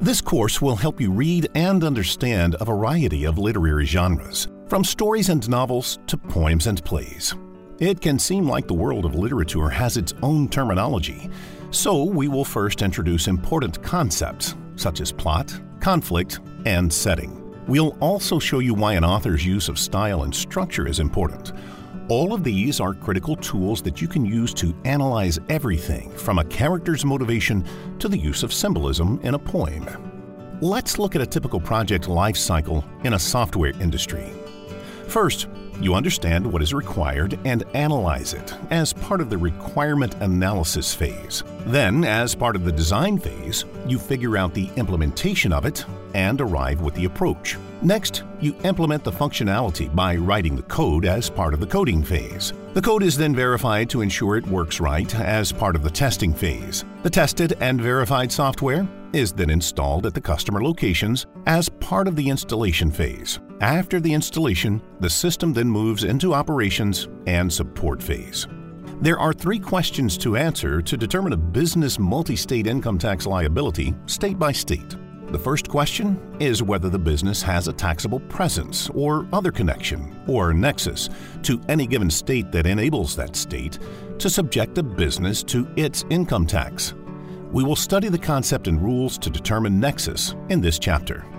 This course will help you read and understand a variety of literary genres, from stories and novels to poems and plays. It can seem like the world of literature has its own terminology, so we will first introduce important concepts such as plot, conflict, and setting. We'll also show you why an author's use of style and structure is important. All of these are critical tools that you can use to analyze everything from a character's motivation to the use of symbolism in a poem. Let's look at a typical project life cycle in a software industry. First, you understand what is required and analyze it as part of the requirement analysis phase. Then, as part of the design phase, you figure out the implementation of it and arrive with the approach. Next, you implement the functionality by writing the code as part of the coding phase. The code is then verified to ensure it works right as part of the testing phase. The tested and verified software is then installed at the customer locations as part of the installation phase. After the installation, the system then moves into operations and support phase. There are 3 questions to answer to determine a business multi-state income tax liability state by state. The first question is whether the business has a taxable presence or other connection or nexus to any given state that enables that state to subject a business to its income tax. We will study the concept and rules to determine nexus in this chapter.